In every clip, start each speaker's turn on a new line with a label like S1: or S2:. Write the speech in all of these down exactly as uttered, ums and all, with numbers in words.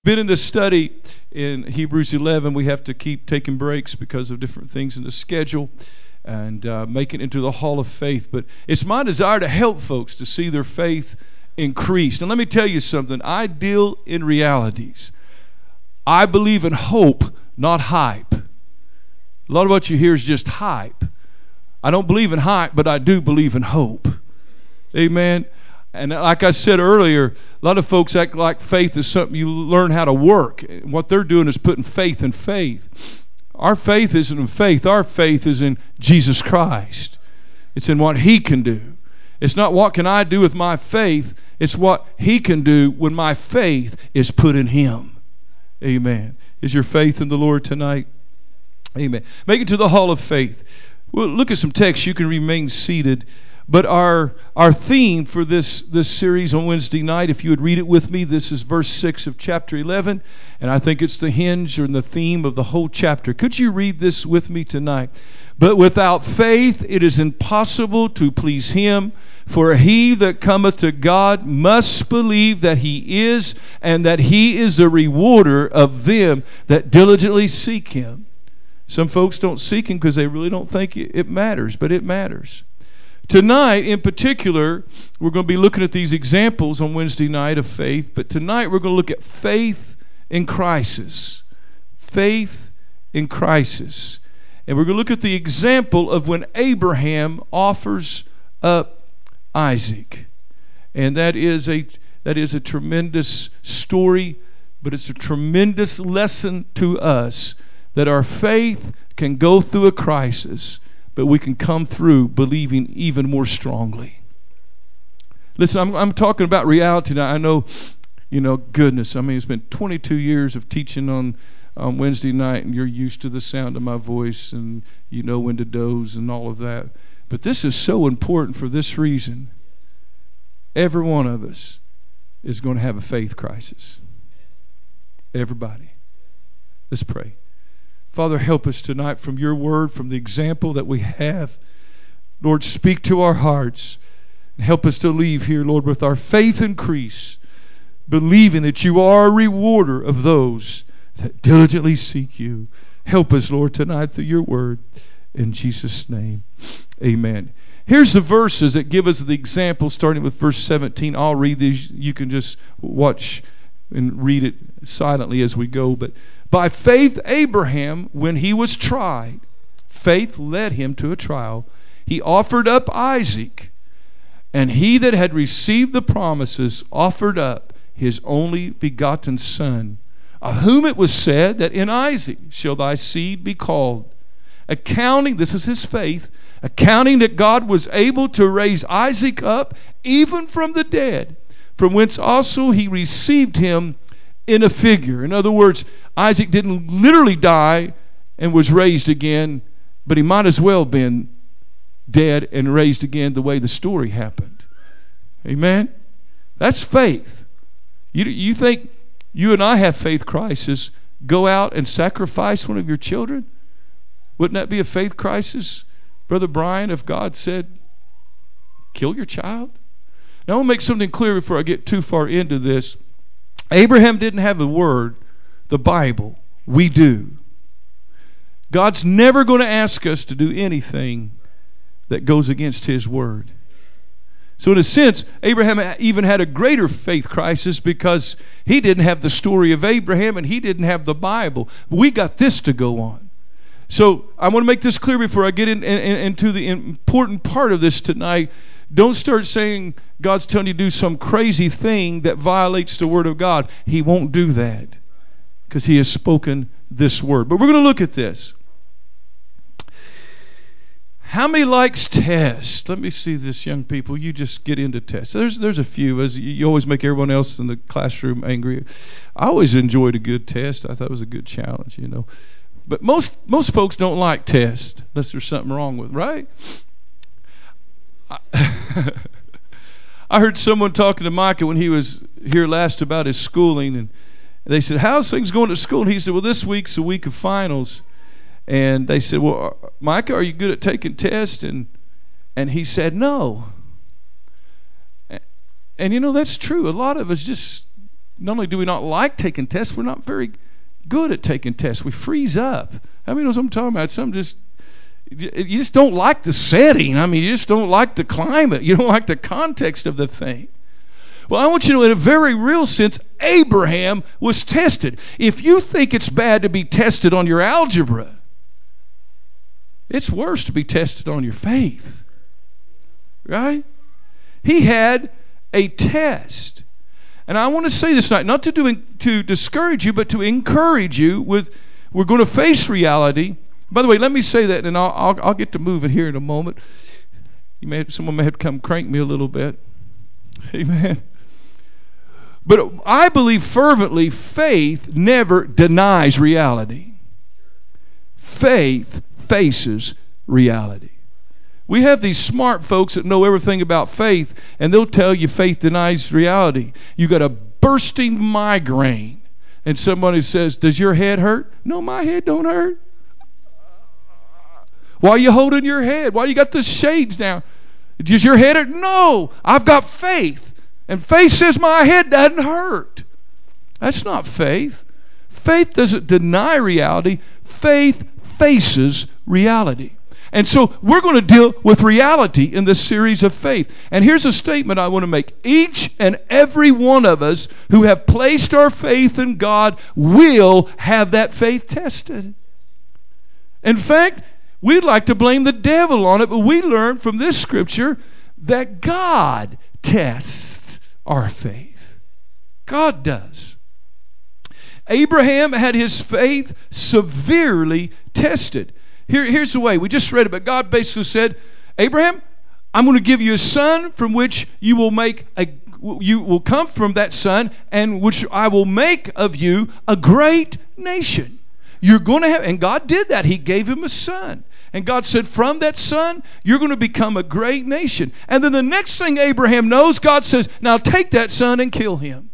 S1: been in the study in Hebrews eleven. We have to keep taking breaks because of different things in the schedule and uh, make it into the hall of faith. But it's my desire to help folks to see their faith increase. Now, let me tell you something. I deal in realities. I believe in hope, not hype. A lot of what you hear is just hype. I don't believe in hype, but I do believe in hope. Amen. And like I said earlier, a lot of folks act like faith is something you learn how to work. What they're doing is putting faith in faith. Our faith isn't in faith. Our faith is in Jesus Christ. It's in what He can do. It's not what can I do with my faith. It's what He can do when my faith is put in Him. Amen. Is your faith in the Lord tonight? Amen. Make it to the hall of faith. Well, look at some text. You can remain seated. But our our theme for this, this series on Wednesday night, if you would read it with me, this is verse six of chapter eleven. And I think it's the hinge or the theme of the whole chapter. Could you read this with me tonight? But without faith it is impossible to please Him. For he that cometh to God must believe that He is, and that He is a rewarder of them that diligently seek Him. Some folks don't seek Him because they really don't think it matters, but it matters. Tonight, in particular, we're going to be looking at these examples on Wednesday night of faith, but tonight we're going to look at faith in crisis. Faith in crisis. And we're going to look at the example of when Abraham offers up Isaac. And that is a that is a tremendous story, but it's a tremendous lesson to us that our faith can go through a crisis, but we can come through believing even more strongly. Listen, I'm, I'm talking about reality now. I know, you know, goodness, I mean, it's been twenty-two years of teaching on, on Wednesday night, and you're used to the sound of my voice, and you know when to doze and all of that. But this is so important for this reason. Every one of us is going to have a faith crisis. Everybody. Let's pray. Father, help us tonight from your word, from the example that we have. Lord, speak to our hearts and help us to leave here, Lord, with our faith increase, believing that you are a rewarder of those that diligently seek you. Help us, Lord, tonight through your word. In Jesus' name, amen. Here's the verses that give us the example, starting with verse seventeen. I'll read these. You can just watch and read it silently as we go. But by faith, Abraham, when he was tried, faith led him to a trial. He offered up Isaac, and he that had received the promises offered up his only begotten son, of whom it was said that in Isaac shall thy seed be called. Accounting, this is his faith, accounting that God was able to raise Isaac up even from the dead, from whence also he received him in a figure. In other words, Isaac didn't literally die and was raised again, but he might as well have been dead and raised again the way the story happened. Amen? That's faith. You, you think you and I have faith crisis, go out and sacrifice one of your children? Wouldn't that be a faith crisis, Brother Brian, if God said, kill your child? Now, I want to make something clear before I get too far into this. Abraham didn't have the word, the Bible. We do. God's never going to ask us to do anything that goes against His word. So in a sense, Abraham even had a greater faith crisis because he didn't have the story of Abraham and he didn't have the Bible. We got this to go on. So I want to make this clear before I get in, in, into the important part of this tonight. Don't start saying God's telling you to do some crazy thing that violates the word of God. He won't do that because He has spoken this word. But we're going to look at this. How many likes tests? Let me see this, young people. You just get into tests. There's there's a few. As you always make everyone else in the classroom angry. I always enjoyed a good test. I thought it was a good challenge, you know. But most most folks don't like tests unless there's something wrong with it, right? I, I heard someone talking to Micah when he was here last about his schooling, and they said, how's things going at school? And he said, well, this week's a week of finals. And they said, well, Micah, are you good at taking tests? And and he said, no. And, and you know, that's true. A lot of us just not only do we not like taking tests, we're not very good at taking tests. We freeze up. I mean, you know what I'm talking about? Some just, you just don't like the setting. I mean, you just don't like the climate. You don't like the context of the thing. Well, I want you to know, in a very real sense, Abraham was tested. If you think it's bad to be tested on your algebra, it's worse to be tested on your faith. Right? He had a test. And I want to say this tonight, not to do to discourage you, but to encourage you with, we're going to face reality. By the way, let me say that, and I'll, I'll, I'll get to moving here in a moment. You may, someone may have to come crank me a little bit. Amen. But I believe fervently, faith never denies reality. Faith faces reality. We have these smart folks that know everything about faith, and they'll tell you faith denies reality. You got a bursting migraine, and somebody says, does your head hurt? No, my head don't hurt. Why are you holding your head? Why you got the shades down? Does your head hurt? No, I've got faith. And faith says my head doesn't hurt. That's not faith. Faith doesn't deny reality. Faith faces reality. And so we're going to deal with reality in this series of faith. And here's a statement I want to make. Each and every one of us who have placed our faith in God will have that faith tested. In fact, we'd like to blame the devil on it, but we learn from this scripture that God tests our faith. God does. Abraham had his faith severely tested. Here, here's the way. We just read it, but God basically said, Abraham, I'm going to give you a son from which you will make a, you will come from that son, and which I will make of you a great nation. You're going to have, and God did that. He gave him a son. And God said, from that son, you're going to become a great nation. And then the next thing Abraham knows, God says, now take that son and kill him.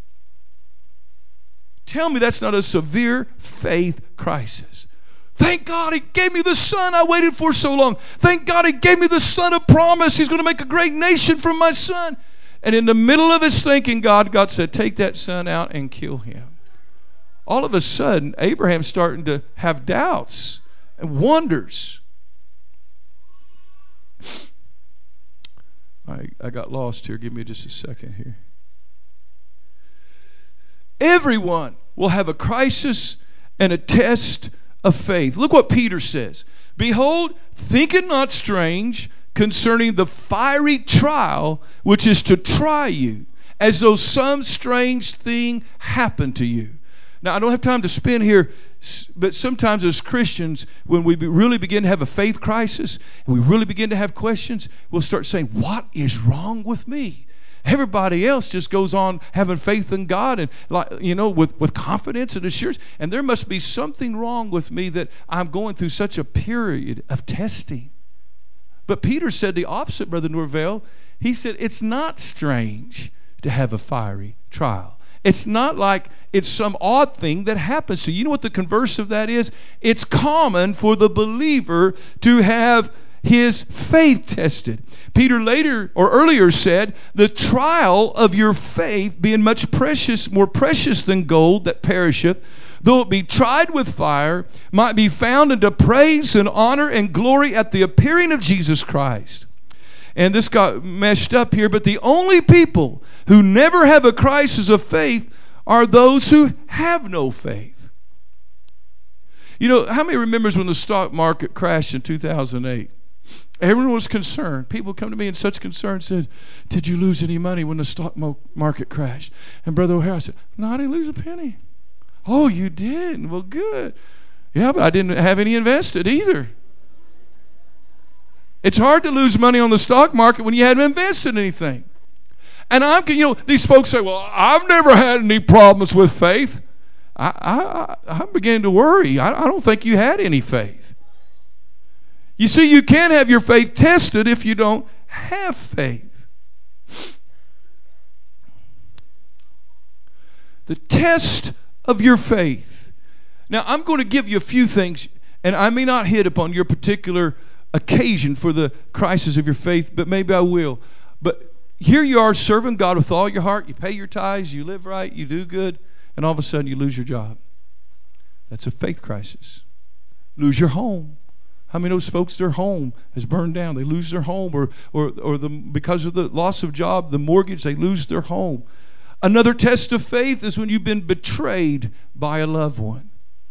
S1: Tell me that's not a severe faith crisis. Thank God he gave me the son I waited for so long. Thank God he gave me the son of promise. He's going to make a great nation from my son. And in the middle of his thinking, God, God said, take that son out and kill him. All of a sudden, Abraham's starting to have doubts and wonders. I, I got lost here. Give me just a second here. Everyone will have a crisis and a test of faith. Look what Peter says. Behold, think it not strange concerning the fiery trial which is to try you, as though some strange thing happened to you. Now, I don't have time to spin here, but sometimes as Christians, when we really begin to have a faith crisis and we really begin to have questions, we'll start saying, what is wrong with me? Everybody else just goes on having faith in God and, like, you know, with, with confidence and assurance. And there must be something wrong with me that I'm going through such a period of testing. But Peter said the opposite, Brother Norvell. He said it's not strange to have a fiery trial. It's not like it's some odd thing that happens to you. You know what the converse of that is? It's common for the believer to have his faith tested. Peter later or earlier said, the trial of your faith being much precious, more precious than gold that perisheth, though it be tried with fire, might be found unto praise and honor and glory at the appearing of Jesus Christ. And this got meshed up here, but the only people who never have a crisis of faith are those who have no faith. You know, how many remembers when the stock market crashed in two thousand eight? Everyone was concerned. People come to me in such concern and said, did you lose any money when the stock market crashed? And Brother O'Hara said, no, I didn't lose a penny. Oh, you did? Well, good. Yeah, but I didn't have any invested either. It's hard to lose money on the stock market when you haven't invested anything. And I'm, you know, these folks say, well, I've never had any problems with faith. I, I, I'm beginning to worry. I, I don't think you had any faith. You see, you can't have your faith tested if you don't have faith. The test of your faith. Now, I'm going to give you a few things, and I may not hit upon your particular occasion for the crisis of your faith, but maybe I will. But here you are serving God with all your heart. You pay your tithes, you live right, you do good, and all of a sudden you lose your job. That's a faith crisis. Lose your home. How many of those folks, their home has burned down? They lose their home, or, or, or the, because of the loss of job, the mortgage, they lose their home. Another test of faith is when you've been betrayed by a loved one.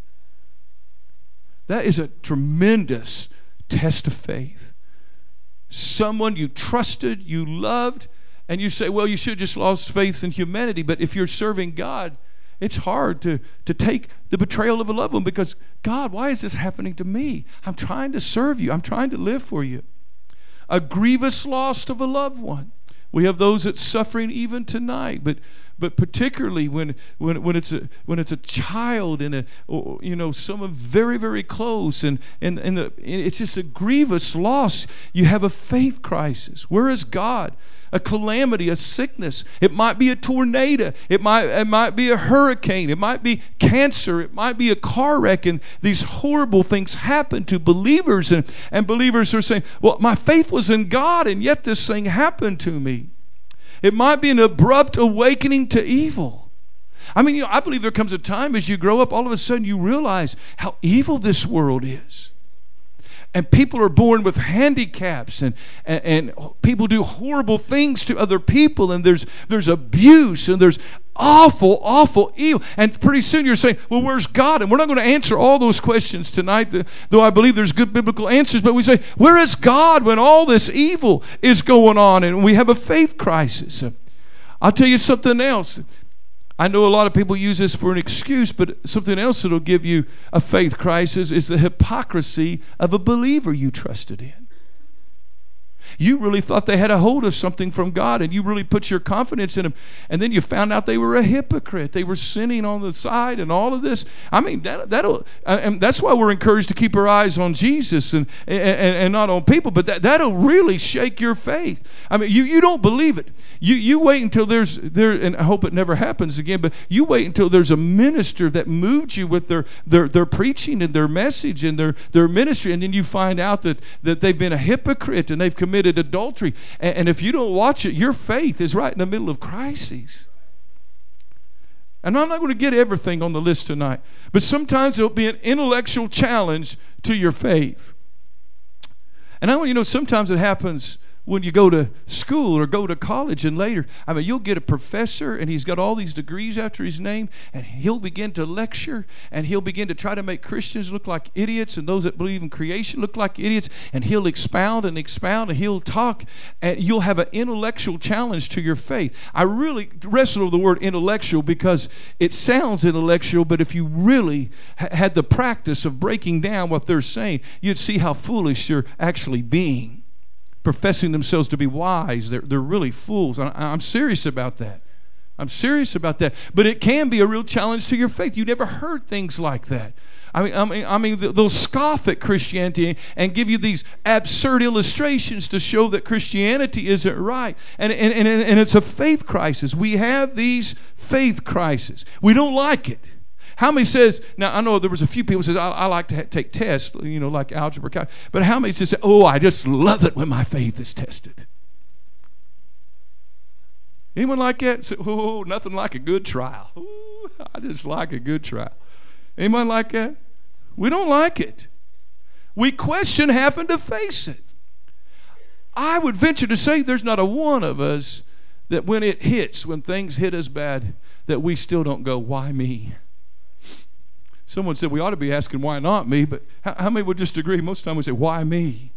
S1: That is a tremendous test of faith. Someone you trusted, you loved, and you say, well, you should have just lost faith in humanity. But if you're serving God, it's hard to, to take the betrayal of a loved one because, God, why is this happening to me? I'm trying to serve you. I'm trying to live for you. A grievous loss of a loved one. We have those that's suffering even tonight, but but particularly when when when it's a when it's a child and a or, you know someone very very close and and and the, it's just a grievous loss. You have a faith crisis. Where is God? A calamity, a sickness. It might be a tornado. It might it might be a hurricane. It might be cancer. It might be a car wreck. And these horrible things happen to believers. And, and believers are saying, well, my faith was in God, and yet this thing happened to me. It might be an abrupt awakening to evil. I mean, you know, I believe there comes a time as you grow up, all of a sudden you realize how evil this world is. And people are born with handicaps, and, and, and people do horrible things to other people, and there's there's abuse, and there's awful, awful evil. And pretty soon you're saying, well, where's God? And we're not going to answer all those questions tonight, though I believe there's good biblical answers. But we say, where is God when all this evil is going on? And we have a faith crisis. I'll tell you something else. I know a lot of people use this for an excuse, but something else that'll give you a faith crisis is the hypocrisy of a believer you trusted in. You really thought they had a hold of something from God, and you really put your confidence in them, and then you found out they were a hypocrite. They were sinning on the side and all of this. I mean, that, that'll, and that's why we're encouraged to keep our eyes on Jesus and, and, and not on people, but that, that'll really shake your faith. I mean, you, you don't believe it. You, you wait until there's, there, and I hope it never happens again, but you wait until there's a minister that moved you with their, their, their preaching and their message and their, their ministry, and then you find out that, that they've been a hypocrite and they've committed adultery. And, and if you don't watch it, your faith is right in the middle of crises. And I'm not going to get everything on the list tonight, but sometimes it'll be an intellectual challenge to your faith. And I want you to know sometimes it happens when you go to school or go to college, and later, I mean, you'll get a professor and he's got all these degrees after his name, and he'll begin to lecture, and he'll begin to try to make Christians look like idiots and those that believe in creation look like idiots, and he'll expound and expound and he'll talk, and you'll have an intellectual challenge to your faith. I really wrestle with the word intellectual because it sounds intellectual, but if you really ha- had the practice of breaking down what they're saying, you'd see how foolish they're actually being. Professing themselves to be wise, they're, they're really fools. I, I'm serious about that. I'm serious about that. But it can be a real challenge to your faith. You never heard things like that. I mean, I mean, I mean, they'll scoff at Christianity and give you these absurd illustrations to show that Christianity isn't right. And, and, and, and it's a faith crisis. We have these faith crises. We don't like it. How many says, now I know there was a few people who says, I, I like to ha- take tests, you know, like algebra, but how many says, oh, I just love it when my faith is tested? Anyone like that? Say, oh, nothing like a good trial. Ooh, I just like a good trial. Anyone like that? We don't like it. We question having to face it. I would venture to say there's not a one of us that when it hits, when things hit us bad, that we still don't go, why me? Someone said we ought to be asking, why not me? But how, how many would just agree? Most of the time we say, why me?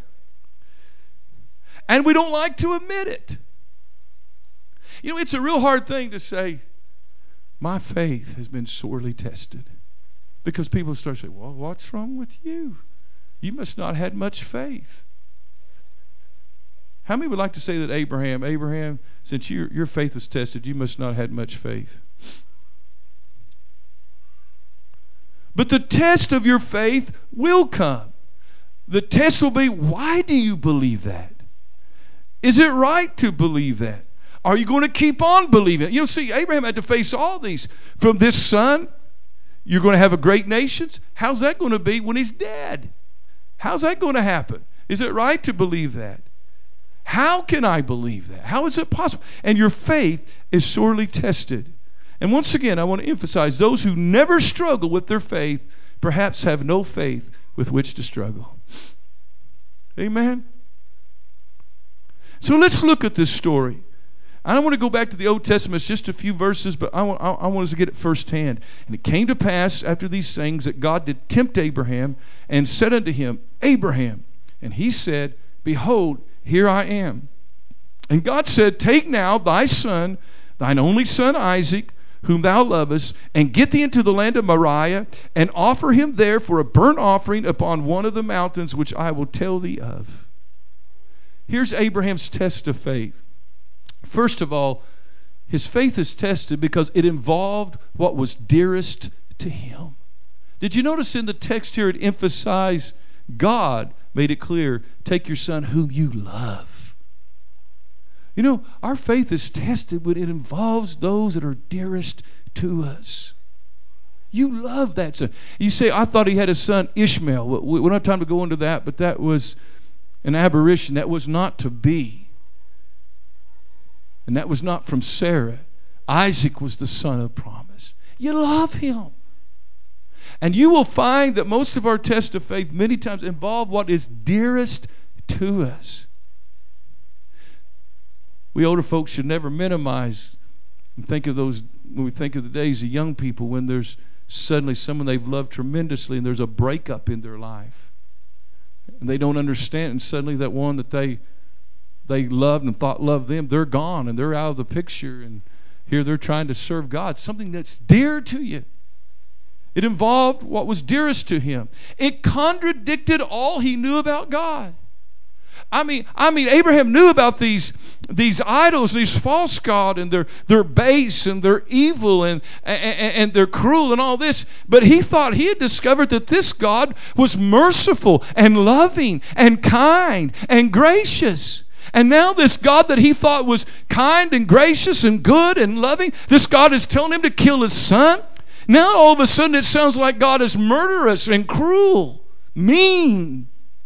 S1: And we don't like to admit it. You know, it's a real hard thing to say, my faith has been sorely tested. Because people start saying, well, what's wrong with you? You must not have had much faith. How many would like to say that Abraham, Abraham, since your, your faith was tested, you must not have had much faith? But the test of your faith will come. The test will be, why do you believe that? Is it right to believe that? Are you going to keep on believing it? You know, see, Abraham had to face all these. From this son, you're going to have a great nation. How's that going to be when he's dead? How's that going to happen? Is it right to believe that? How can I believe that? How is it possible? And your faith is sorely tested. And once again, I want to emphasize those who never struggle with their faith perhaps have no faith with which to struggle. Amen? So let's look at this story. I don't want to go back to the Old Testament. It's just a few verses, but I want, I want us to get it firsthand. And it came to pass after these things that God did tempt Abraham and said unto him, Abraham. And he said, Behold, here I am. And God said, Take now thy son, thine only son Isaac, whom thou lovest, and get thee into the land of Moriah, and offer him there for a burnt offering upon one of the mountains which I will tell thee of. Here's Abraham's test of faith. First of all, his faith is tested because it involved what was dearest to him. Did you notice in the text here it emphasized God made it clear, take your son whom you love. You know, our faith is tested when it involves those that are dearest to us. You love that son. You say, I thought he had a son Ishmael. We don't have time to go into that, but that was an aberration. That was not to be. And that was not from Sarah. Isaac was the son of promise. You love him. And you will find that most of our tests of faith many times involve what is dearest to us. We older folks should never minimize and think of those, when we think of the days of young people, when there's suddenly someone they've loved tremendously and there's a breakup in their life. And they don't understand, and suddenly that one that they they loved and thought loved them, they're gone and they're out of the picture, and here they're trying to serve God, something that's dear to you. It involved what was dearest to him. It contradicted all he knew about God. I mean, I mean, Abraham knew about these, these idols, these false gods, and they're, they're base and they're evil and, and, and they're cruel and all this. But he thought he had discovered that this God was merciful and loving and kind and gracious. And now this God that he thought was kind and gracious and good and loving, this God is telling him to kill his son. Now all of a sudden it sounds like God is murderous and cruel, mean.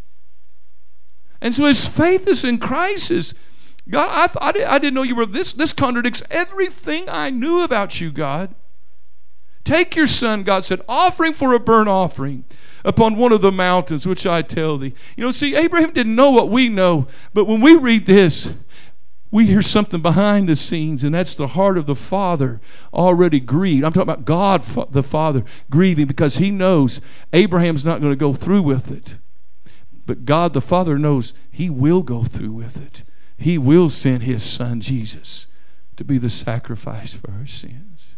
S1: And so his faith is in crisis. God, I, I, I didn't know you were this. This contradicts everything I knew about you, God. Take your son, God said, offering for a burnt offering upon one of the mountains, which I tell thee. You know, see, Abraham didn't know what we know, but when we read this, we hear something behind the scenes, and that's the heart of the Father already grieved. I'm talking about God, the Father, grieving because he knows Abraham's not going to go through with it. But God, the Father, knows he will go through with it. He will send his son, Jesus, to be the sacrifice for our sins.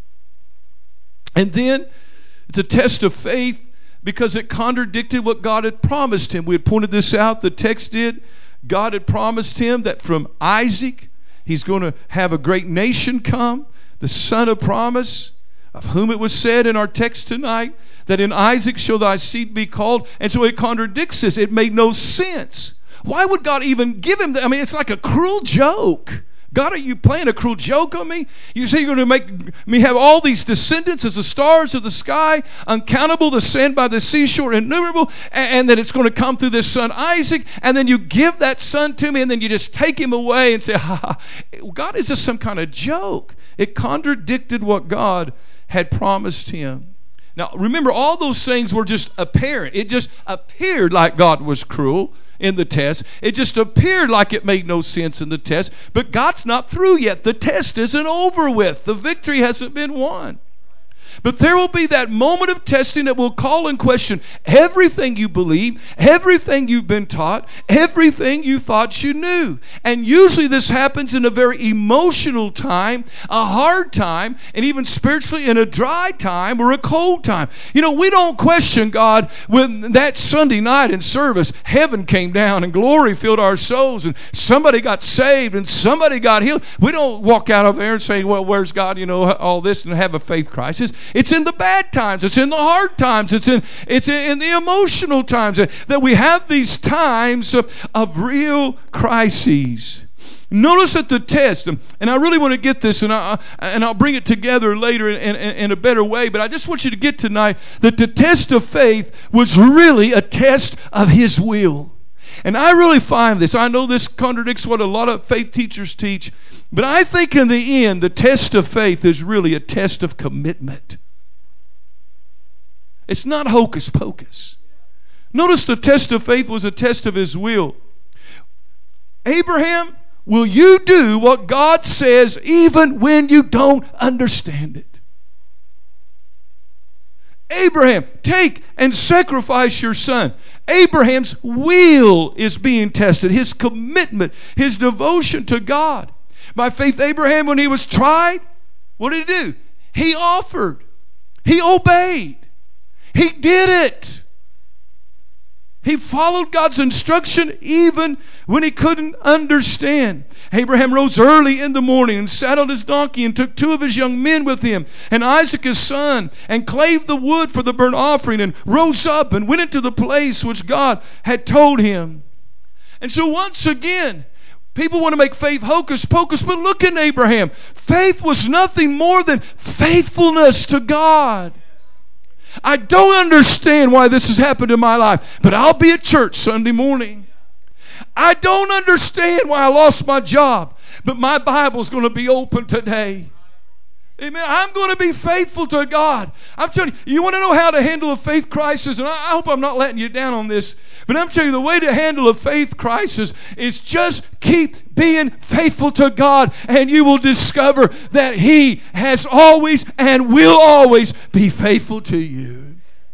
S1: And then it's a test of faith because it contradicted what God had promised him. We had pointed this out, the text did. God had promised him that from Isaac, he's going to have a great nation come, the son of promise, of whom it was said in our text tonight, that in Isaac shall thy seed be called. And so it contradicts this. It made no sense. Why would God even give him that? I mean, it's like a cruel joke. God, are you playing a cruel joke on me? You say you're going to make me have all these descendants as the stars of the sky, uncountable, the sand by the seashore, innumerable, and, and that it's going to come through this son Isaac, and then you give that son to me, and then you just take him away and say, ha, ha. God, is this some kind of joke? It contradicted what God had promised him. Now, remember, all those things were just apparent. It just appeared like God was cruel in the test. It just appeared like it made no sense in the test. But God's not through yet. The test isn't over with. The victory hasn't been won. But there will be that moment of testing that will call in question everything you believe, everything you've been taught, everything you thought you knew. And usually this happens in a very emotional time, a hard time, and even spiritually in a dry time or a cold time. You know, we don't question God when that Sunday night in service, heaven came down and glory filled our souls and somebody got saved and somebody got healed. We don't walk out of there and say, well, where's God, you know, all this, and have a faith crisis. It's in the bad times. It's in the hard times. It's in it's in the emotional times that we have these times of, of real crises. Notice that the test, and I really want to get this, and, I, and I'll bring it together later in, in, in a better way, but I just want you to get tonight that the test of faith was really a test of his will. And I really find this, I know this contradicts what a lot of faith teachers teach, but I think in the end, the test of faith is really a test of commitment. It's not hocus pocus. Notice the test of faith was a test of his will. Abraham, will you do what God says even when you don't understand it? Abraham, take and sacrifice your son. Abraham's will is being tested. His commitment, his devotion to God. By faith, Abraham, when he was tried, what did he do? He offered. He obeyed. He did it. He followed God's instruction even when he couldn't understand. Abraham rose early in the morning and saddled his donkey and took two of his young men with him and Isaac his son and clave the wood for the burnt offering and rose up and went into the place which God had told him. And so once again, people want to make faith hocus pocus, but look at Abraham. Faith was nothing more than faithfulness to God. I don't understand why this has happened in my life, but I'll be at church Sunday morning. I don't understand why I lost my job, but my Bible's going to be open today. Amen. I'm going to be faithful to God. I'm telling you, you want to know how to handle a faith crisis? And I hope I'm not letting you down on this. But I'm telling you, the way to handle a faith crisis is just keep being faithful to God, and you will discover that He has always and will always be faithful to you.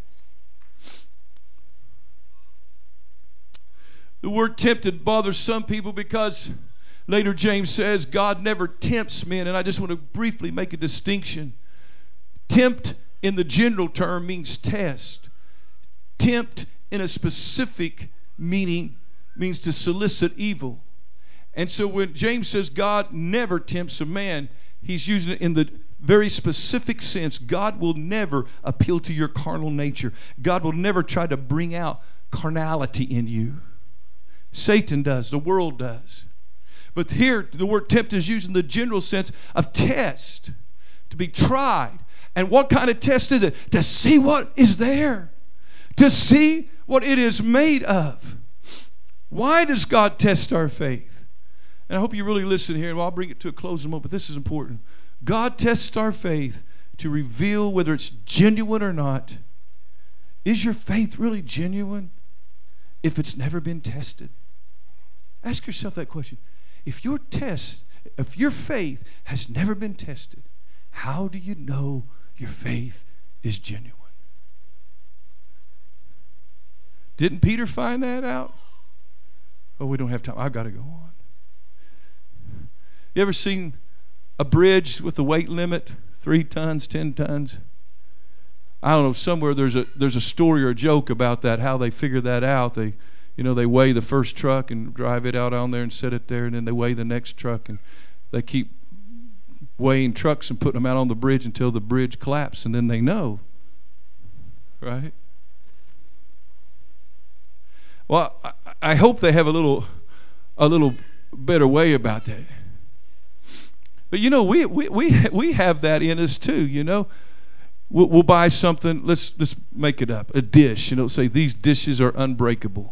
S1: The word tempted bothers some people because later James says God never tempts men, and I just want to briefly make a distinction. Tempt in the general term means test. Tempt in a specific meaning means to solicit evil. And so when James says God never tempts a man, he's using it in the very specific sense. God will never appeal to your carnal nature. God will never try to bring out carnality in you. Satan does. The world does. But here, the word tempt is used in the general sense of test, to be tried. And what kind of test is it? To see what is there, to see what it is made of. Why does God test our faith? And I hope you really listen here, and I'll bring it to a close in a moment, but this is important. God tests our faith to reveal whether it's genuine or not. Is your faith really genuine if it's never been tested? Ask yourself that question. If your test, if your faith has never been tested, how do you know your faith is genuine? Didn't Peter find that out? Oh, we don't have time. I've got to go on. You ever seen a bridge with a weight limit? Three tons, ten tons? I don't know, somewhere there's a there's a story or a joke about that, how they figured that out. They You know, they weigh the first truck and drive it out on there and set it there, and then they weigh the next truck, and they keep weighing trucks and putting them out on the bridge until the bridge collapses, and then they know, right? Well, I, I hope they have a little, a little better way about that. But you know, we we we we have that in us too. You know, we'll, we'll buy something. Let's let's make it up. A dish. You know, say these dishes are unbreakable.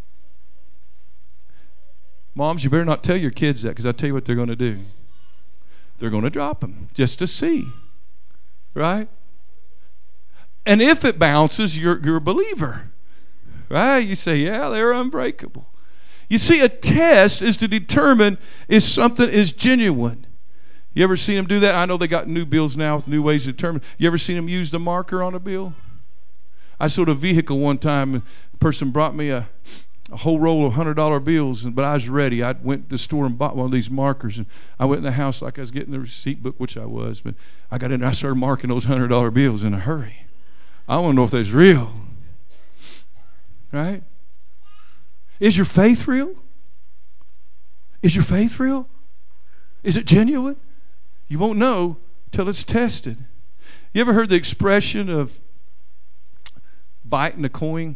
S1: Moms, you better not tell your kids that, because I'll tell you what they're going to do. They're going to drop them just to see, right? And if it bounces, you're, you're a believer, right? You say, yeah, they're unbreakable. You see, a test is to determine if something is genuine. You ever seen them do that? I know they got new bills now with new ways to determine. You ever seen them use the marker on a bill? I sold a vehicle one time, and a person brought me a a whole roll of one hundred dollar bills, but I was ready. I went to the store and bought one of these markers, and I went in the house like I was getting the receipt book, which I was, but I got in there, I started marking those one hundred dollar bills in a hurry. I want to know if they're real, right? Is your faith real? Is your faith real? Is it genuine? You won't know till it's tested. You ever heard the expression of biting a coin?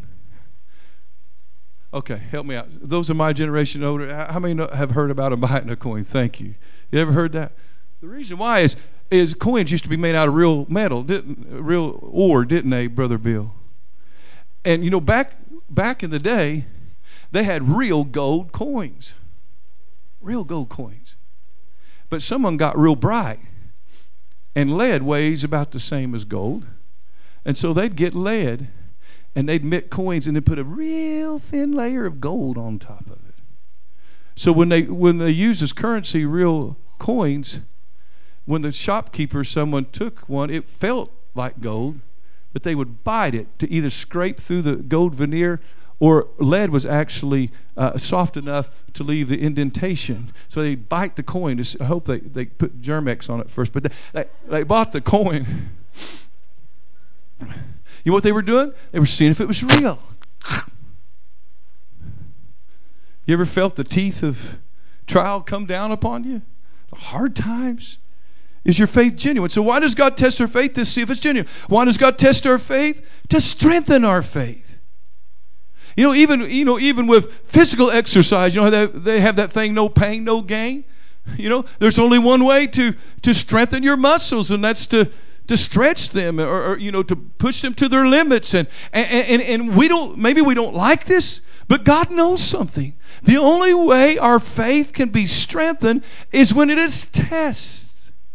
S1: Okay, help me out. Those of my generation older, how many know, have heard about a biting a coin? Thank you. You ever heard that? The reason why is is coins used to be made out of real metal, didn't real ore, didn't they, Brother Bill? And you know, back back in the day, they had real gold coins. Real gold coins. But someone got real bright. And lead weighs about the same as gold. And so they'd get lead and they'd mint coins and they'd put a real thin layer of gold on top of it. So when they when they use as currency real coins, when the shopkeeper, someone took one, it felt like gold, but they would bite it to either scrape through the gold veneer, or lead was actually uh, soft enough to leave the indentation. So they bite the coin. To, I hope they, they put Germ-X on it first. But they, they, they bought the coin. You know what they were doing? They were seeing if it was real. You ever felt the teeth of trial come down upon you? The hard times? Is your faith genuine? So why does God test our faith? To see if it's genuine. Why does God test our faith? To strengthen our faith. You know, even you know, even with physical exercise, you know, they, they have that thing, no pain, no gain. You know, there's only one way to to strengthen your muscles, and that's to to stretch them, or, or you know, to push them to their limits. And and, and and we don't, maybe we don't like this, but God knows something. The only way our faith can be strengthened is when it is tested.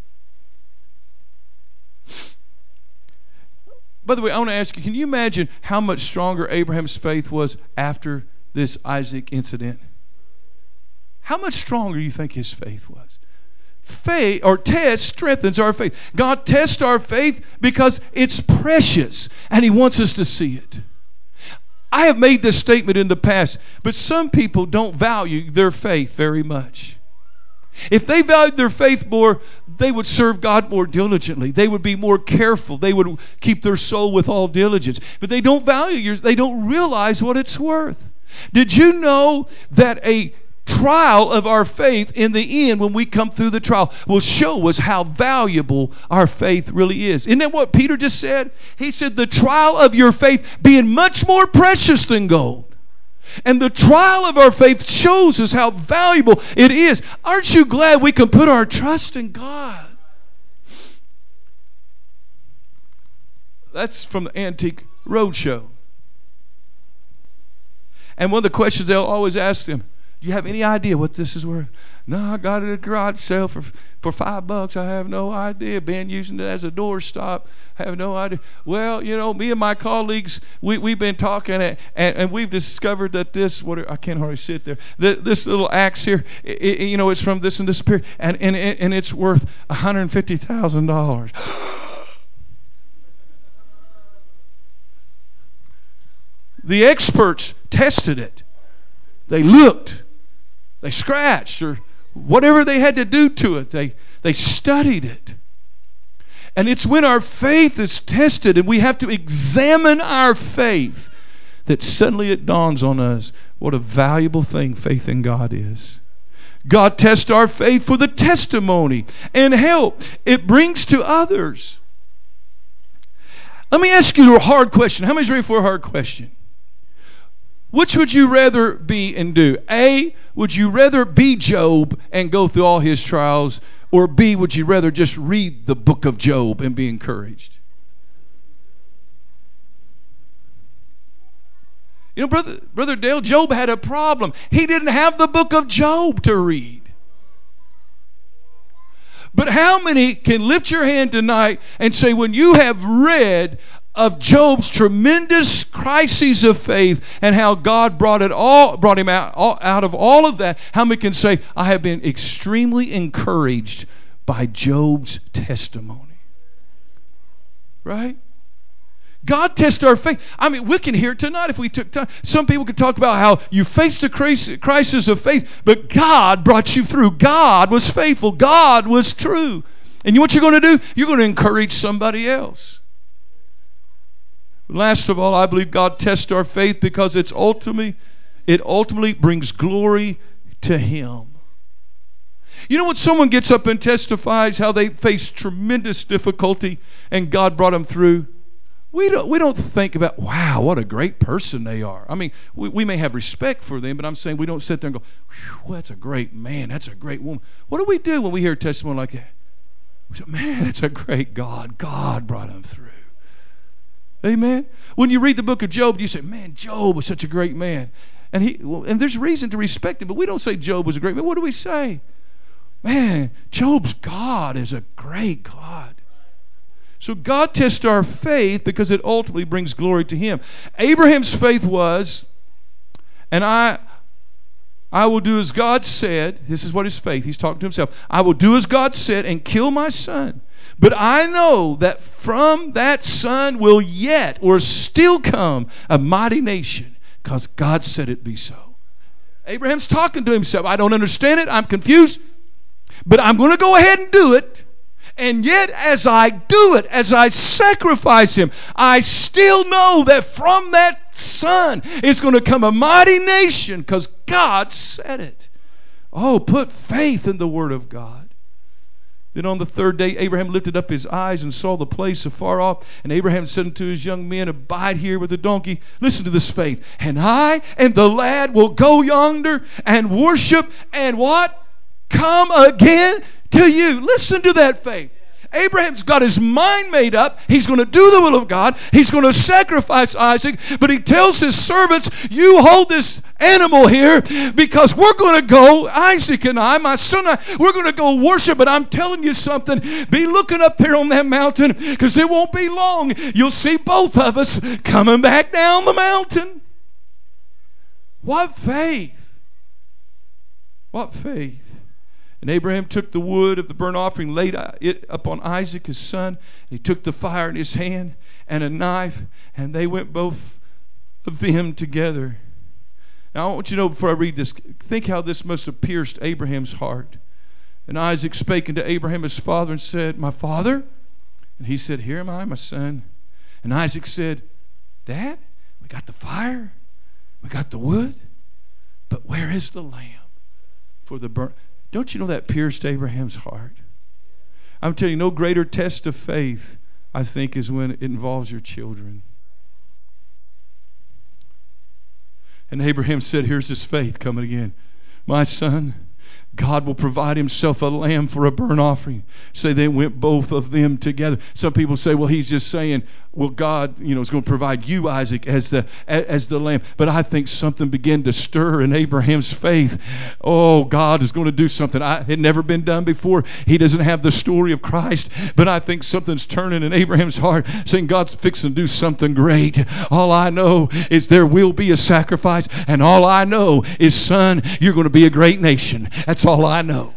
S1: By the way, I want to ask you, can you imagine how much stronger Abraham's faith was after this Isaac incident? How much stronger do you think his faith was? Faith, or test, strengthens our faith. God tests our faith because it's precious and he wants us to see it. I have made this statement in the past, but some people don't value their faith very much. If they valued their faith more, they would serve God more diligently. They would be more careful. They would keep their soul with all diligence. But they don't value yours. They don't realize what it's worth. Did you know that a trial of our faith in the end, when we come through the trial, will show us how valuable our faith really is? Isn't that what Peter just said? He said, the trial of your faith being much more precious than gold. And the trial of our faith shows us how valuable it is. Aren't you glad we can put our trust in God? That's from the Antique Roadshow. And one of the questions they'll always ask them, do you have any idea what this is worth? No, I got it at a garage sale for, for five bucks. I have no idea. Been using it as a doorstop. I have no idea. Well, you know, me and my colleagues, we, we've been talking, and, and, and we've discovered that this, what I can't hardly sit there, the, this little axe here, it, it, you know, it's from this and this period, and, and, and it's worth one hundred fifty thousand dollars. The experts tested it. They looked. They scratched, or whatever they had to do to it. They, they studied it. And it's when our faith is tested and we have to examine our faith that suddenly it dawns on us what a valuable thing faith in God is. God tests our faith for the testimony and help it brings to others. Let me ask you a hard question. How many's ready for a hard question? Which would you rather be and do? A, would you rather be Job and go through all his trials? Or B, would you rather just read the book of Job and be encouraged? You know, Brother, Brother Dale, Job had a problem. He didn't have the book of Job to read. But how many can lift your hand tonight and say, when you have read of Job's tremendous crises of faith and how God brought it all, brought him out, all, out of all of that, how many can say, I have been extremely encouraged by Job's testimony? Right? God tests our faith. I mean, we can hear tonight if we took time. Some people could talk about how you faced a crisis of faith, but God brought you through. God was faithful. God was true. And you know what you're going to do? You're going to encourage somebody else. Last of all, I believe God tests our faith because it's ultimately, it ultimately brings glory to Him. You know, when someone gets up and testifies how they faced tremendous difficulty and God brought them through, we don't, we don't think about, wow, what a great person they are. I mean, we, we may have respect for them, but I'm saying we don't sit there and go, well, that's a great man, that's a great woman. What do we do when we hear a testimony like that? We say, man, that's a great God. God brought them through. Amen. When you read the book of Job, you say, man, Job was such a great man. And he well, and there's reason to respect him, but we don't say Job was a great man. What do we say? Man, Job's God is a great God. So God tests our faith because it ultimately brings glory to him. Abraham's faith was, and I I will do as God said. This is what his faith. He's talking to himself. I will do as God said and kill my son. But I know that from that son will yet or still come a mighty nation, because God said it be so. Abraham's talking to himself. I don't understand it. I'm confused. But I'm going to go ahead and do it. And yet as I do it, as I sacrifice him, I still know that from that son is going to come a mighty nation, because God said it. Oh, put faith in the word of God. Then on the third day, Abraham lifted up his eyes and saw the place afar off. And Abraham said unto his young men, abide here with the donkey. Listen to this faith. And I and the lad will go yonder and worship and what? Come again to you. Listen to that faith. Abraham's got his mind made up. He's going to do the will of God. He's going to sacrifice Isaac. But he tells his servants, you hold this animal here, because we're going to go, Isaac and I, my son and I, we're going to go worship. But I'm telling you something. Be looking up there on that mountain, because it won't be long. You'll see both of us coming back down the mountain. What faith. What faith. And Abraham took the wood of the burnt offering, laid it upon Isaac his son. And he took the fire in his hand and a knife, and they went both of them together. Now I want you to know, before I read this, think how this must have pierced Abraham's heart. And Isaac spake unto Abraham his father and said, my father? And he said, here am I, my son. And Isaac said, Dad, we got the fire, we got the wood, but where is the lamb for the burnt? Don't you know that pierced Abraham's heart? I'm telling you, no greater test of faith, I think, is when it involves your children. And Abraham said, here's his faith coming again. My son, God will provide himself a lamb for a burnt offering. So they went both of them together. Some people say, well, he's just saying, well, God, you know, is going to provide you, Isaac, as the as the lamb. But I think something began to stir in Abraham's faith. Oh, God is going to do something. I, it had never been done before. He doesn't have the story of Christ. But I think something's turning in Abraham's heart, saying God's fixing to do something great. All I know is there will be a sacrifice. And all I know is, son, you're going to be a great nation. That's all I know.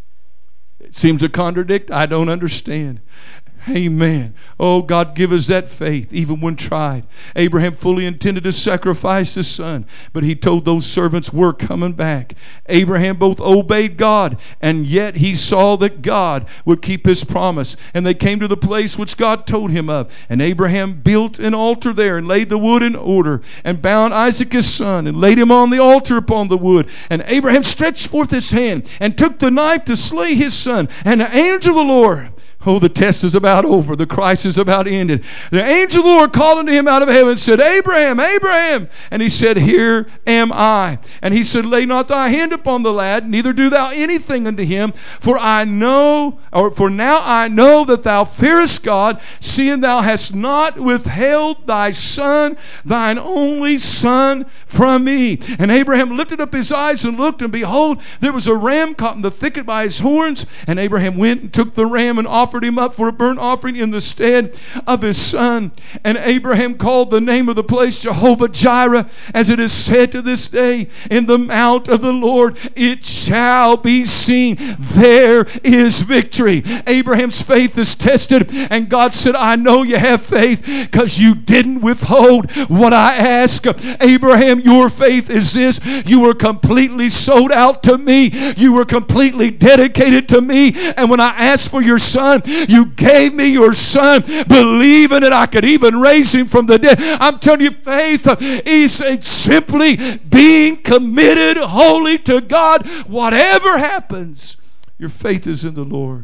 S1: It seems to contradict. I don't understand. Amen. Oh, God, give us that faith even when tried. Abraham fully intended to sacrifice his son, but he told those servants, we're coming back. Abraham both obeyed God, and yet he saw that God would keep his promise. And they came to the place which God told him of. And Abraham built an altar there and laid the wood in order, and bound Isaac his son and laid him on the altar upon the wood. And Abraham stretched forth his hand and took the knife to slay his son. And the angel of the Lord, oh, the test is about over. The crisis is about ended. The angel of the Lord called unto him out of heaven and said, Abraham, Abraham. And he said, here am I. And he said, lay not thy hand upon the lad, neither do thou anything unto him. For I know, or for now I know that thou fearest God, seeing thou hast not withheld thy son, thine only son, from me. And Abraham lifted up his eyes and looked, and behold, there was a ram caught in the thicket by his horns. And Abraham went and took the ram and offered him up for a burnt offering in the stead of his son. And Abraham called the name of the place Jehovah Jireh, as it is said to this day, in the mount of the Lord it shall be seen, there is victory. Abraham's faith is tested, and God said, I know you have faith because you didn't withhold what I asked. Abraham, your faith is this: you were completely sold out to me. You were completely dedicated to me. And when I asked for your son, you gave me your son, believing that I could even raise him from the dead. I'm telling you, faith is simply being committed wholly to God. Whatever happens, your faith is in the Lord.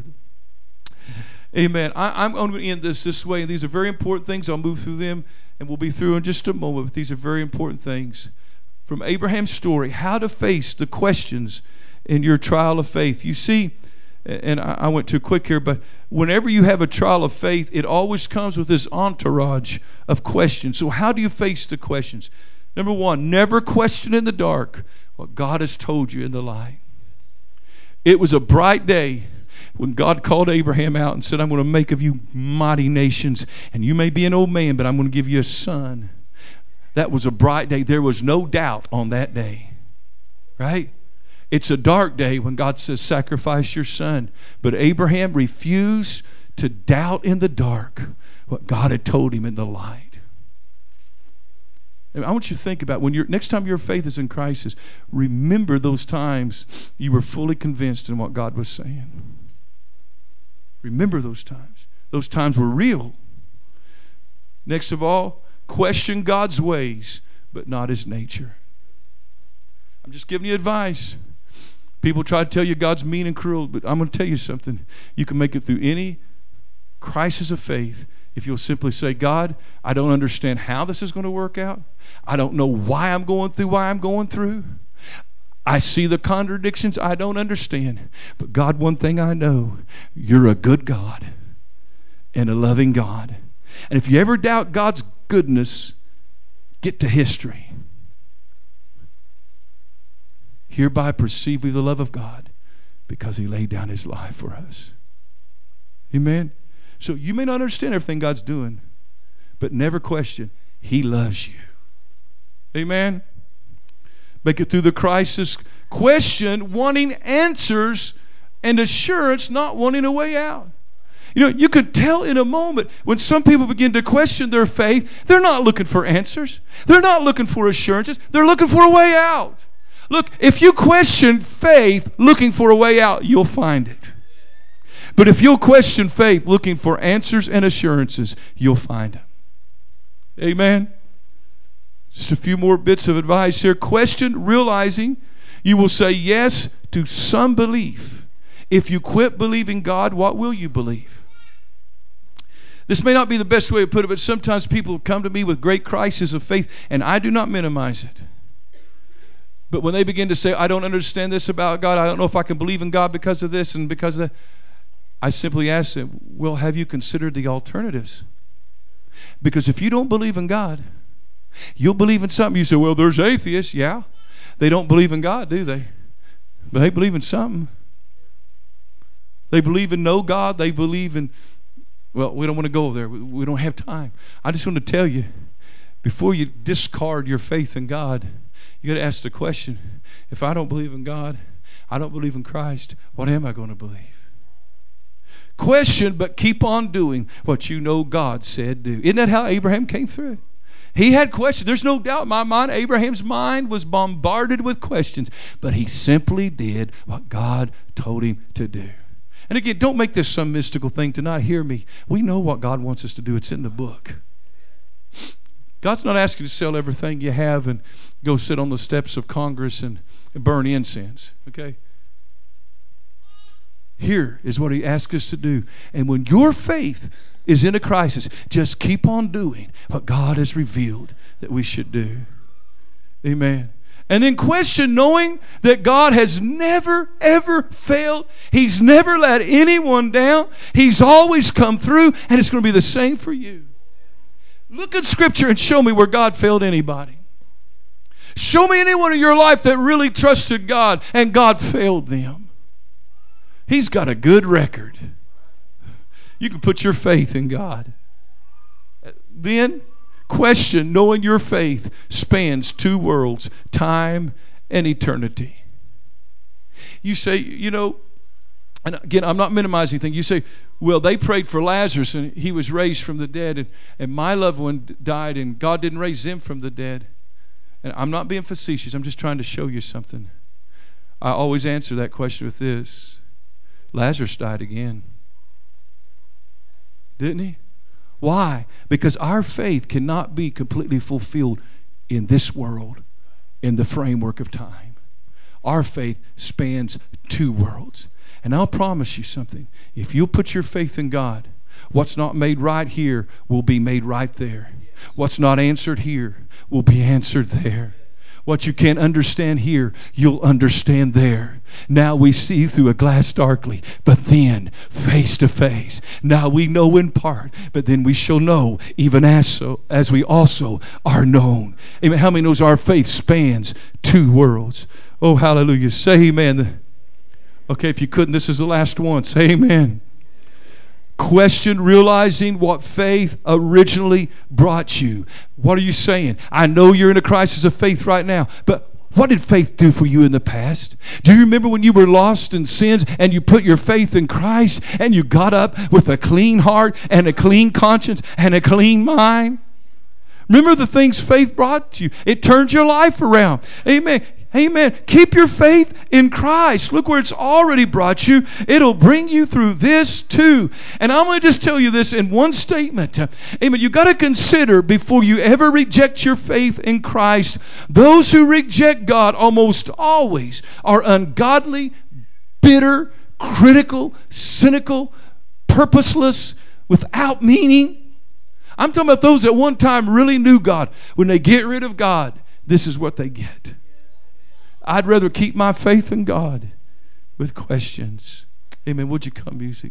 S1: Amen. I, I'm going to end this this way. These are very important things. I'll move through them, and we'll be through in just a moment. But these are very important things. From Abraham's story, how to face the questions in your trial of faith. You see, and I went too quick here, but whenever you have a trial of faith, it always comes with this entourage of questions. So how do you face the questions? Number one, never question in the dark what God has told you in the light. It was a bright day when God called Abraham out and said, I'm going to make of you mighty nations, and you may be an old man, but I'm going to give you a son. That was a bright day. There was no doubt on that day, right? It's a dark day when God says, sacrifice your son. But Abraham refused to doubt in the dark what God had told him in the light. And I want you to think about when you're next time your faith is in crisis, remember those times you were fully convinced in what God was saying. Remember those times. Those times were real. Next of all, question God's ways, but not his nature. I'm just giving you advice. People try to tell you God's mean and cruel, but I'm going to tell you something. You can make it through any crisis of faith if you'll simply say, God, I don't understand how this is going to work out. I don't know why I'm going through why I'm going through. I see the contradictions I don't understand. But God, one thing I know, you're a good God and a loving God. And if you ever doubt God's goodness, get to history. Hereby perceive we the love of God because he laid down his life for us. Amen. So you may not understand everything God's doing, but never question, he loves you. Amen. Make it through the crisis. Question wanting answers and assurance, not wanting a way out. You know, you could tell in a moment when some people begin to question their faith, they're not looking for answers. They're not looking for assurances. They're looking for a way out. Look, if you question faith looking for a way out, you'll find it. But if you'll question faith looking for answers and assurances, you'll find them. Amen. Just a few more bits of advice here. Question realizing you will say yes to some belief. If you quit believing God, what will you believe? This may not be the best way to put it, but sometimes people come to me with great crises of faith, and I do not minimize it. But when they begin to say, I don't understand this about God, I don't know if I can believe in God because of this and because of that, I simply ask them, well, have you considered the alternatives? Because if you don't believe in God, you'll believe in something. You say, well, there's atheists. Yeah. They don't believe in God, do they? But they believe in something. They believe in no God. They believe in, well, we don't want to go there. We don't have time. I just want to tell you, before you discard your faith in God, you got to ask the question, if I don't believe in God, I don't believe in Christ, what am I going to believe? Question, but keep on doing what you know God said do. Isn't that how Abraham came through it? He had questions. There's no doubt in my mind, Abraham's mind was bombarded with questions, but he simply did what God told him to do. And again, don't make this some mystical thing tonight. Hear me. We know what God wants us to do. It's in the book. God's not asking you to sell everything you have and go sit on the steps of Congress and, and burn incense, okay? Here is what he asks us to do. And when your faith is in a crisis, just keep on doing what God has revealed that we should do. Amen. And then question knowing that God has never, ever failed. He's never let anyone down. He's always come through, and it's going to be the same for you. Look at Scripture and show me where God failed anybody. Show me anyone in your life that really trusted God and God failed them. He's got a good record. You can put your faith in God. Then, question knowing your faith spans two worlds, time and eternity. You say, you know, and again, I'm not minimizing things. You say, well, they prayed for Lazarus and he was raised from the dead, and, and my loved one died and God didn't raise him from the dead. And I'm not being facetious. I'm just trying to show you something. I always answer that question with this. Lazarus died again. Didn't he? Why? Because our faith cannot be completely fulfilled in this world, in the framework of time. Our faith spans two worlds. And I'll promise you something. If you'll put your faith in God, what's not made right here will be made right there. What's not answered here will be answered there. What you can't understand here, you'll understand there. Now we see through a glass darkly, but then face to face. Now we know in part, but then we shall know, even as so as we also are known. Amen. How many knows our faith spans two worlds? Oh, hallelujah. Say amen. Okay, if you couldn't, this is the last one. Say amen. Question realizing what faith originally brought you. What are you saying? I know you're in a crisis of faith right now, but what did faith do for you in the past? Do you remember when you were lost in sins and you put your faith in Christ and you got up with a clean heart and a clean conscience and a clean mind? Remember the things faith brought you. It turned your life around. Amen. Amen. Keep your faith in Christ. Look where it's already brought you. It'll bring you through this too. And I'm going to just tell you this in one statement. Amen. You've got to consider before you ever reject your faith in Christ, those who reject God almost always are ungodly, bitter, critical, cynical, purposeless, without meaning. I'm talking about those that one time really knew God. When they get rid of God, this is what they get. I'd rather keep my faith in God with questions. Amen. Would you come, music?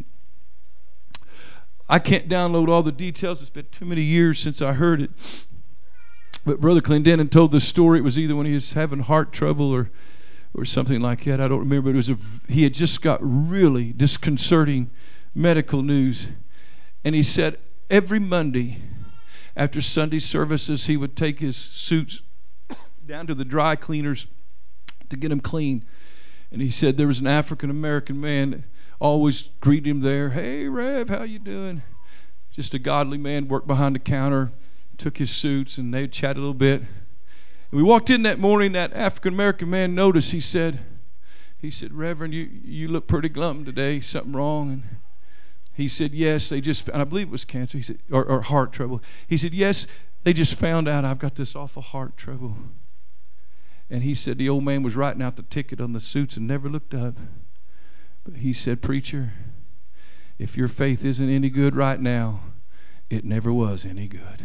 S1: I can't download all the details. It's been too many years since I heard it. But Brother Clendenin told the story. It was either when he was having heart trouble or or something like that. I don't remember. It was a, he had just got really disconcerting medical news. And he said every Monday after Sunday services, he would take his suits down to the dry cleaners to get him clean. And he said there was an African-American man that always greeted him there. Hey, Rev, how you doing? Just a godly man, worked behind the counter, took his suits, and they'd chat a little bit. And we walked in that morning, that African-American man noticed, he said, he said, Reverend, you, you look pretty glum today. Something wrong? And he said, yes, they just, and I believe it was cancer, he said, or, or heart trouble. He said, yes, they just found out I've got this awful heart trouble. And he said the old man was writing out the ticket on the suits and never looked up. But he said, preacher, if your faith isn't any good right now, it never was any good.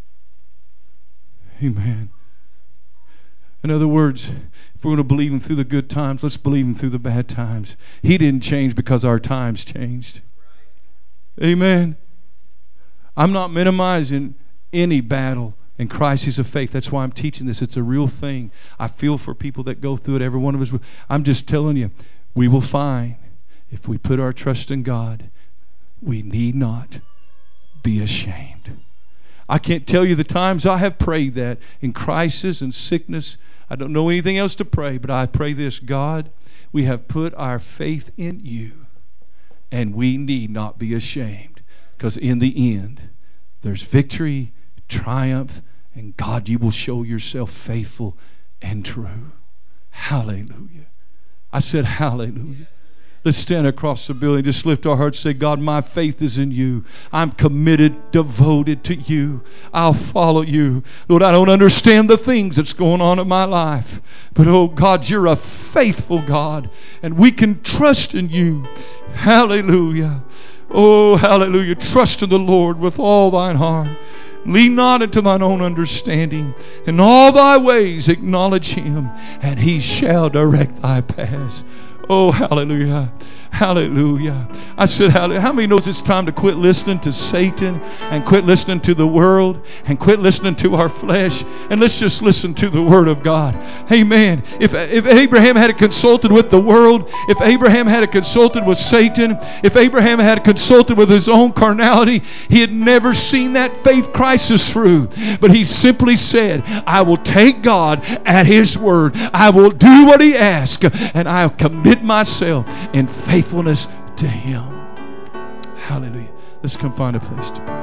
S1: Amen. In other words, if we're going to believe him through the good times, let's believe him through the bad times. He didn't change because our times changed. Amen. I'm not minimizing any battle and crises of faith. That's why I'm teaching this. It's a real thing. I feel for people that go through it. Every one of us. I'm just telling you, we will find if we put our trust in God, we need not be ashamed. I can't tell you the times I have prayed that in crisis and sickness. I don't know anything else to pray, but I pray this: God, we have put our faith in you, and we need not be ashamed, because in the end, there's victory, triumph, and God, you will show yourself faithful and true. Hallelujah. I said hallelujah. Let's stand across the building. Just lift our hearts. Say, God, my faith is in you. I'm committed, devoted to you. I'll follow you. Lord, I don't understand the things that's going on in my life. But, oh, God, you're a faithful God. And we can trust in you. Hallelujah. Oh, hallelujah. Trust in the Lord with all thine heart. Lean not into thine own understanding. In all thy ways acknowledge him, and he shall direct thy paths. Oh, hallelujah. Hallelujah. I said, hallelujah. How many knows it's time to quit listening to Satan and quit listening to the world and quit listening to our flesh, and let's just listen to the Word of God. Amen. If, if Abraham had consulted with the world, if Abraham had consulted with Satan, if Abraham had consulted with his own carnality, he had never seen that faith crisis through. But he simply said, I will take God at his word. I will do what he asks, and I'll commit myself in faith. Faithfulness to him. Hallelujah. Let's come find a place to pray.